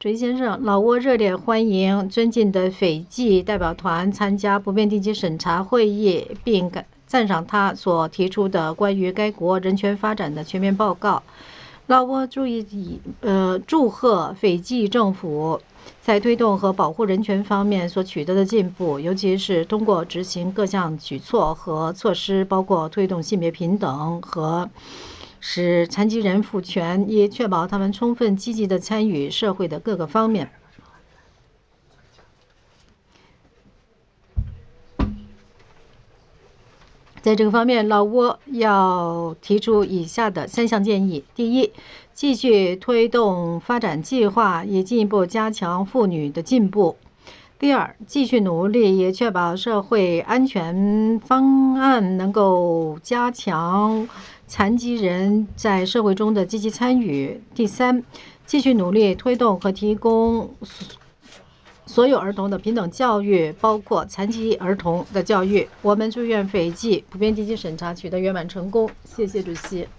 主席先生，老挝热烈欢迎尊敬的斐济代表团参加不变定期审查会议，并赞赏他所提出的关于该国人权发展的全面报告。老挝祝贺斐济政府在推动和保护人权方面所取得的进步，尤其是通过执行各项举措和措施，包括推动性别平等和使残疾人赋权，以确保他们充分积极地参与社会的各个方面。在这个方面，老挝要提出以下的3项建议：第一，继续推动发展计划，以进一步加强妇女的进步；第二，继续努力，以确保社会安全方案能够加强残疾人在社会中的积极参与；第三，继续努力推动和提供所有儿童的平等教育，包括残疾儿童的教育。我们祝愿斐济不变定期审查取得圆满成功。谢谢主席。